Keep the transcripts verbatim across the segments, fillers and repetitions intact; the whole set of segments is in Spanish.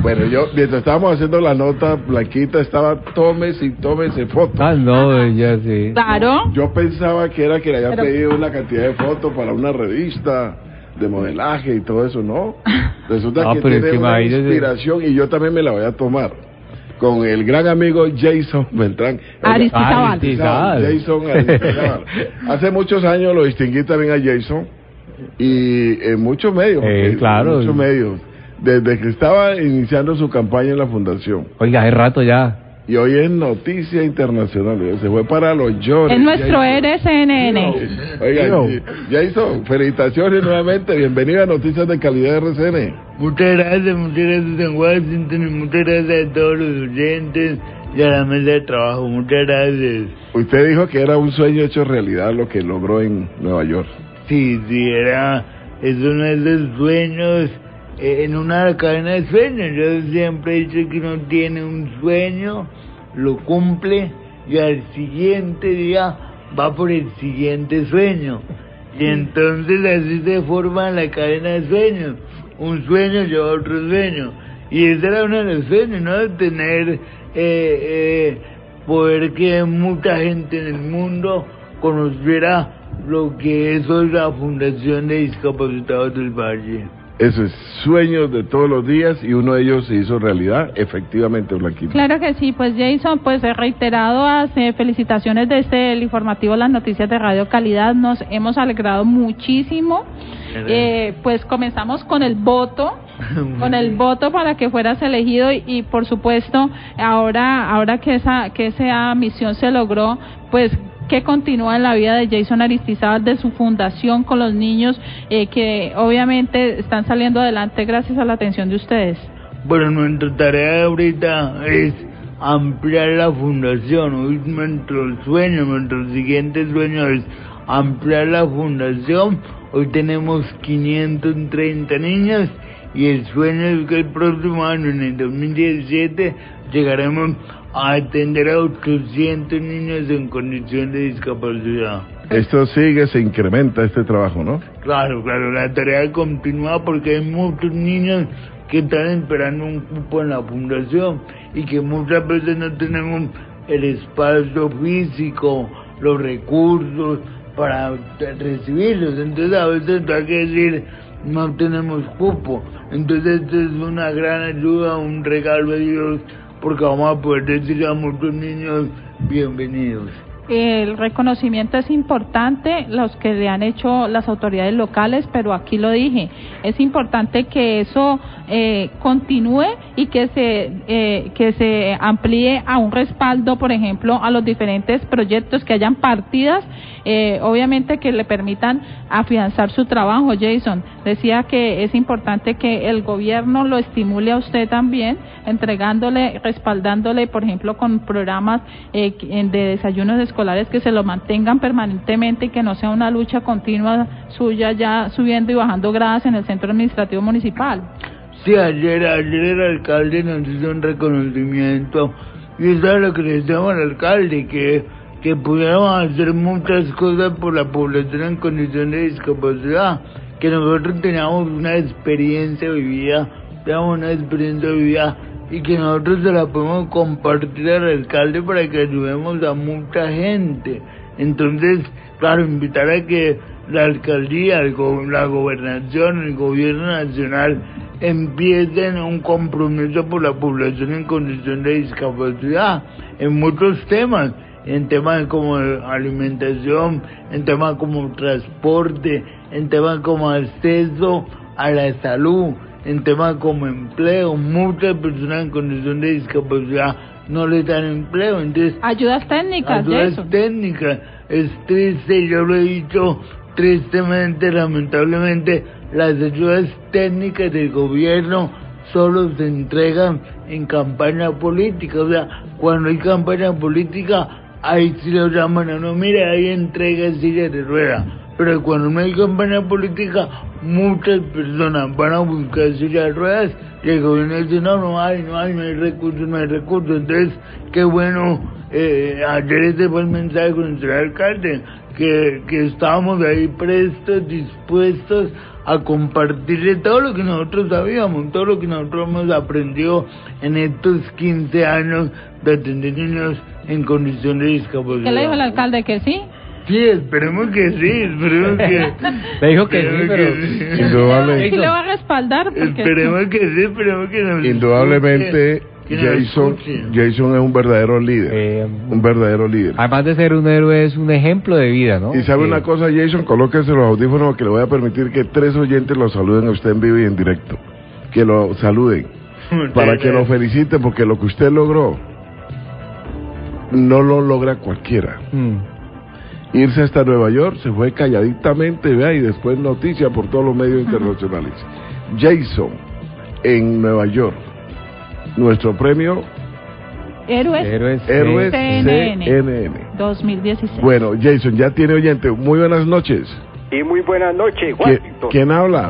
Bueno, yo, mientras estábamos haciendo la nota, Blanquita estaba tómese y tómese fotos. Ah, no, ya sí. Claro. Yo pensaba que era que le había Pero... pedido una cantidad de fotos para una revista de modelaje y todo eso, ¿no. Resulta no, que pero tiene es que una imagínese... inspiración y yo también me la voy a tomar. Con el gran amigo Jason Beltrán. Aristizábal. Aristizábal. Jason Aristizábal. Hace muchos años lo distinguí también a Jason y en muchos medios. Eh, claro. En muchos medios. Desde que estaba iniciando su campaña en la fundación. Oiga, hace rato ya. Y hoy es noticia internacional. Se fue para los llores. Es nuestro R C N N. Oiga, Jason, felicitaciones nuevamente. Bienvenido a Noticias de Calidad R C N. Muchas gracias, muchas gracias en Washington y muchas gracias a todos los oyentes y a la mesa de trabajo. Muchas gracias. Usted dijo que era un sueño hecho realidad lo que logró en Nueva York. Sí, sí, era, es uno de esos sueños eh, en una cadena de sueños. Yo siempre he dicho que uno tiene un sueño, lo cumple y al siguiente día va por el siguiente sueño. Y entonces así se forma la cadena de sueños. Un sueño lleva a otro sueño. Y ese era uno de los sueños, ¿no? Tener, eh, eh, poder que mucha gente en el mundo conociera lo que es hoy la Fundación de Discapacitados del Valle. Eso es sueños de todos los días y uno de ellos se hizo realidad, efectivamente, Blanquita. Claro que sí, pues Jason, pues reiteradas eh, felicitaciones desde el informativo Las Noticias de Radio Calidad, nos hemos alegrado muchísimo, eh, pues comenzamos con el voto, con el voto para que fueras elegido y, y por supuesto ahora ahora que esa que esa misión se logró, pues que continúa en la vida de Jason Aristizábal, de su fundación con los niños eh, que obviamente están saliendo adelante gracias a la atención de ustedes. Bueno, nuestra tarea ahorita es ampliar la fundación. Hoy nuestro sueño, nuestro siguiente sueño es ampliar la fundación. Hoy tenemos quinientos treinta niños y el sueño es que el próximo año, en el dos mil diecisiete, llegaremos a atender a ochocientos niños en condición de discapacidad. Esto sigue, se incrementa este trabajo, ¿no? Claro, claro, la tarea continúa porque hay muchos niños que están esperando un cupo en la fundación y que muchas veces no tenemos el espacio físico, los recursos para recibirlos. Entonces a veces hay que decir, no tenemos cupo. Entonces esto es una gran ayuda, un regalo de Dios, porque vamos a poder decirle a muchos niños bienvenidos. El reconocimiento es importante, los que le han hecho las autoridades locales, pero aquí lo dije, es importante que eso eh, continúe y que se eh, que se amplíe a un respaldo, por ejemplo, a los diferentes proyectos, que hayan partidas, eh, obviamente que le permitan afianzar su trabajo. Jason decía que es importante que el gobierno lo estimule a usted también, entregándole, respaldándole, por ejemplo, con programas eh, de desayunos escolares que se lo mantengan permanentemente y que no sea una lucha continua suya ya subiendo y bajando gradas en el centro administrativo municipal. Sí, ayer, ayer el alcalde nos hizo un reconocimiento y eso es lo que le decíamos al alcalde, que, que pudiéramos hacer muchas cosas por la población en condición de discapacidad, que nosotros teníamos una experiencia vivida, teníamos una experiencia vivida y que nosotros se la podemos compartir al alcalde para que ayudemos a mucha gente. Entonces, claro, invitar a que la alcaldía, el go- la gobernación, el gobierno nacional empiecen un compromiso por la población en condición de discapacidad en muchos temas, en temas como alimentación, en temas como transporte, en temas como acceso a la salud, en temas como empleo. Muchas personas en condición de discapacidad no les dan empleo, entonces Ayudas técnicas, ayudas Jason. técnicas. Es triste, yo lo he dicho tristemente, lamentablemente, las ayudas técnicas del gobierno solo se entregan en campaña política. O sea, cuando hay campaña política, ahí sí lo llaman a uno, mire, ahí entrega sillas de ruedas. Pero cuando no hay campaña política, muchas personas van a buscar sillas de ruedas y el gobierno dice, no, no hay, no hay, no hay recursos, no hay recursos. Entonces, qué bueno, eh, ayer ese fue el mensaje con el señor alcalde, que, que estábamos ahí prestos, dispuestos a compartirle todo lo que nosotros sabíamos, todo lo que nosotros hemos aprendido en estos quince años de atender niños en condición de discapacidad. ¿Qué le dijo el alcalde? ¿Que sí? Sí, esperemos que sí, esperemos que... Le dijo que sí, pero... sí. Indudable- ¿Y le va a respaldar? Porque Esperemos que sí, esperemos que nos Indudablemente, que nos Jason, escuchen. Jason es un verdadero líder. Eh, Un verdadero líder. Además de ser un héroe, es un ejemplo de vida, ¿no? Y sabe Que- una cosa, Jason, colóquese los audífonos que le voy a permitir que tres oyentes lo saluden a usted en vivo y en directo. Que lo saluden. Para que lo feliciten, porque lo que usted logró no lo logra cualquiera. Mm. Irse hasta Nueva York, se fue calladitamente, vea, y después noticia por todos los medios internacionales. Jason, en Nueva York, nuestro premio Héroes Héroes, Héroes C C N N. N N. dos mil dieciséis. Bueno, Jason, ya tiene oyente. Muy buenas noches. Y muy buenas noches, ¿Qui- Washington. ¿Quién habla?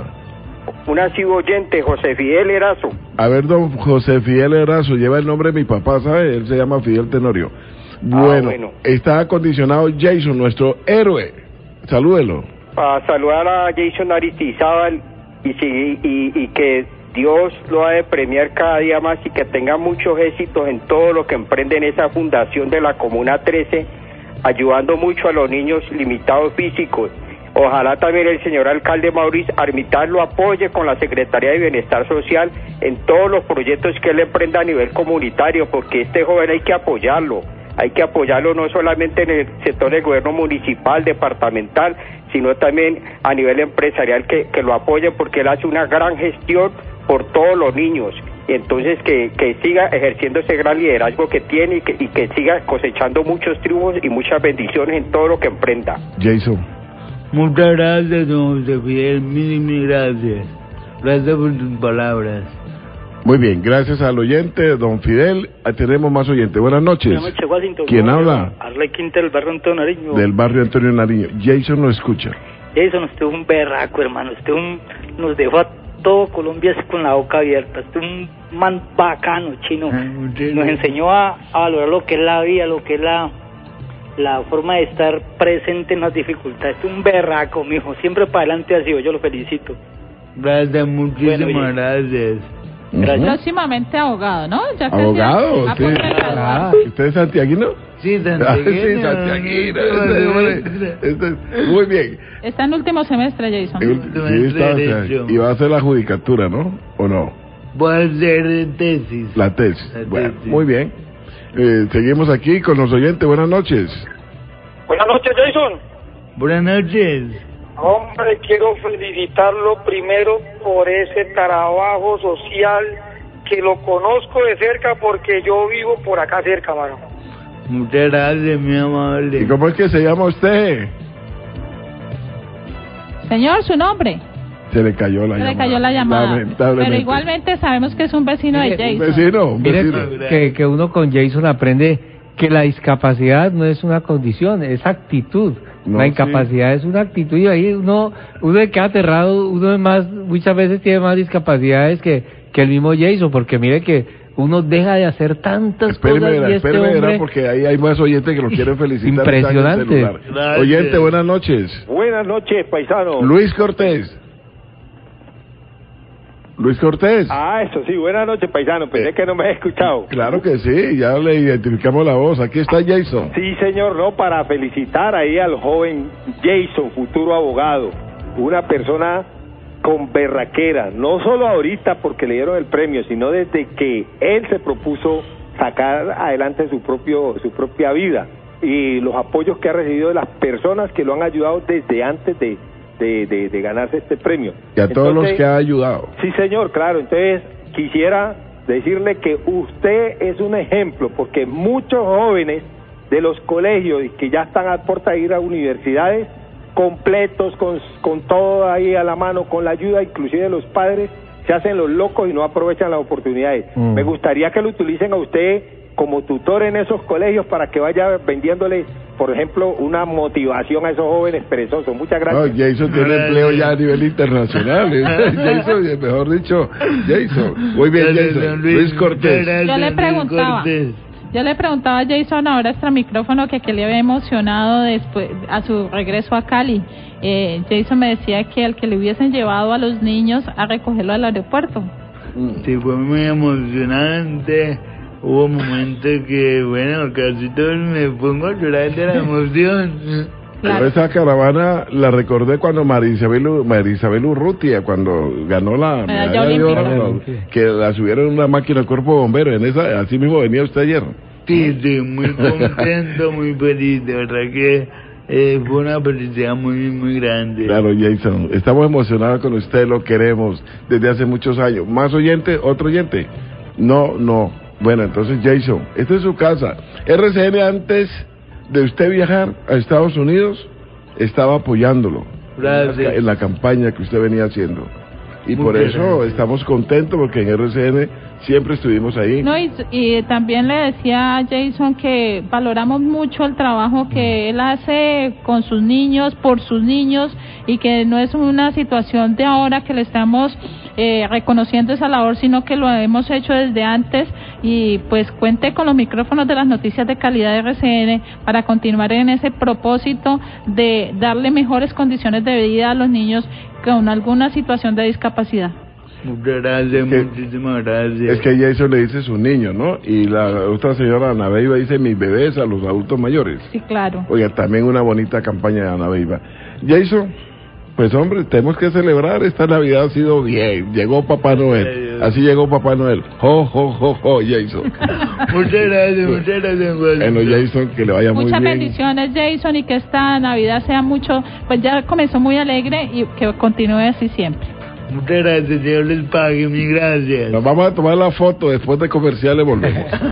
Un asiduo oyente, José Fidel Erazo. A ver, don José Fidel Erazo, lleva el nombre de mi papá, ¿sabe? Él se llama Fidel Tenorio. Bueno, bueno. está acondicionado Jason, nuestro héroe. Salúdelo. Para saludar a Jason Aristizábal y, si- y, y que Dios lo ha de premiar cada día más y que tenga muchos éxitos en todo lo que emprende en esa fundación de la Comuna trece, ayudando mucho a los niños limitados físicos. Ojalá también el señor alcalde Mauricio Armitage lo apoye con la Secretaría de Bienestar Social en todos los proyectos que él emprenda a nivel comunitario, porque este joven hay que apoyarlo. Hay que apoyarlo no solamente en el sector del gobierno municipal, departamental, sino también a nivel empresarial, que, que lo apoyen, porque él hace una gran gestión por todos los niños. Y entonces que, que siga ejerciendo ese gran liderazgo que tiene y que, y que siga cosechando muchos triunfos y muchas bendiciones en todo lo que emprenda. Jason. Muchas gracias, don José Fidel, mil, mil gracias. Gracias por tus palabras. Muy bien, gracias al oyente, don Fidel. Ah, tenemos más oyentes. Buenas noches. Buenas noches, Washington. ¿Quién Bueno, habla? Arley Quinta del barrio Antonio Nariño. Del barrio Antonio Nariño. Jason lo escucha. Eso, usted es un berraco, hermano. Usted un, nos dejó a todo Colombia así con la boca abierta. Usted es un man bacano, chino. Ah, muchas Nos gracias. enseñó a, a valorar lo que es la vida, lo que es la, la forma de estar presente en las dificultades. Usted es un berraco, mijo. Siempre para adelante ha sido. Yo lo felicito. Gracias, muchísimas Bueno, oye. gracias. Gracias. Próximamente abogado, ¿no? Ya casi Abogado, a sí. punto de graduar. Ah, ¿Usted es santiaguino? Sí, Ah, Santiaguino. sí, santiaguino. Este hombre, este- muy bien. Está en último semestre, Jason. Sí, está, o sea, Derecho. y va a hacer la judicatura, ¿no? ¿O no? Voy a hacer tesis. La tesis. La Bueno, tesis. muy bien. Eh, seguimos aquí con los oyentes. Buenas noches. Buenas noches, Jason. Buenas noches. Hombre, quiero felicitarlo primero por ese trabajo social que lo conozco de cerca porque yo vivo por acá cerca, mano. Muchas gracias, mi amable. ¿Y cómo es que se llama usted? Señor, su nombre. Se le cayó la Se llamada. le cayó la llamada. Lamentablemente. Pero igualmente sabemos que es un vecino de Mire, Jason. Un vecino, un mire vecino. que, que uno con Jason aprende que la discapacidad no es una condición, es actitud. No, la sí. incapacidad es una actitud y ahí uno uno se queda aterrado, uno es más, muchas veces tiene más discapacidades que, que el mismo Jason, porque mire que uno deja de hacer tantas Espéreme, cosas verá, y este espéreme, verá, hombre... porque ahí hay más oyentes que lo quieren felicitar. Impresionante. Está en el celular. Gracias. Oyente, buenas noches. Buenas noches, paisano. Luis Cortés. Luis Cortés. Ah, eso sí, buenas noches, paisano. Pensé Eh. que no me he escuchado. Claro que sí, ya le identificamos la voz. Aquí está Jason. Sí, señor, no, para felicitar ahí al joven Jason, futuro abogado, una persona con berraquera, no solo ahorita porque le dieron el premio, sino desde que él se propuso sacar adelante su propio su propia vida y los apoyos que ha recibido de las personas que lo han ayudado desde antes de de, de, de ganarse este premio. Y a todos los Entonces, que ha ayudado. sí, señor, claro. Entonces, quisiera decirle que usted es un ejemplo, porque muchos jóvenes de los colegios que ya están a puerta de ir a universidades, completos, con, con todo ahí a la mano, con la ayuda inclusive de los padres, se hacen los locos y no aprovechan las oportunidades. Mm. Me gustaría que lo utilicen a usted como tutor en esos colegios para que vaya vendiéndole, por ejemplo, una motivación a esos jóvenes perezosos. Muchas No, gracias. Jason tiene Gracias. empleo ya a nivel internacional. Jason, mejor dicho, Jason. Muy bien, Gracias, Jason. don Luis Cortés. Muchas gracias, Yo le Luis preguntaba. Cortés. Yo Yo le preguntaba a Jason ahora extra micrófono que qué le había emocionado después a su regreso a Cali. Eh, Jason me decía que al que le hubiesen llevado a los niños a recogerlo al aeropuerto. Sí, fue muy emocionante. Hubo momentos que, bueno, casi todo me pongo a llorar de la emoción. Claro. Esa caravana la recordé cuando María Isabel, María Isabel Urrutia, cuando ganó la Medalla medalla de olímpica. oro, que la subieron en una máquina de cuerpo bombero. En esa, así mismo venía usted ayer. Sí, sí, muy contento, muy feliz. De verdad que eh, fue una felicidad muy, muy grande. Claro, Jason, estamos emocionados con usted, lo queremos desde hace muchos años. ¿Más oyente? ¿Otro oyente? No, no. Bueno, entonces, Jason, esta es su casa. R C N, antes de usted viajar a Estados Unidos, estaba apoyándolo Gracias. en la campaña que usted venía haciendo. Y Muchas por eso gracias. estamos contentos, porque en R C N siempre estuvimos ahí. No, y, y también le decía a Jason que valoramos mucho el trabajo que él hace con sus niños, por sus niños, y que no es una situación de ahora que le estamos eh, reconociendo esa labor, sino que lo hemos hecho desde antes. Y pues cuente con los micrófonos de las noticias de calidad de R C N para continuar en ese propósito de darle mejores condiciones de vida a los niños con alguna situación de discapacidad. Muchas gracias, Es que- muchísimas gracias. Es que Jason le dice sus niños, ¿no? Y la otra señora Ana Beiba dice mis bebés a los adultos mayores. Sí, claro. Oiga, también una bonita campaña de Ana Beiba. Jason, pues hombre, tenemos que celebrar. Esta Navidad ha sido bien. Llegó Papá Noel. Así llegó Papá Noel. Jo, jo, jo, jo, Jason. Muchas gracias, muchas gracias. Bueno, Jason, que le vaya muy Muchas bien. bendiciones, Jason, y que esta Navidad sea mucho, pues ya comenzó muy alegre y que continúe así siempre. Muchas gracias, Dios les pague, mil gracias. Nos vamos a tomar la foto después de comerciales, volvemos.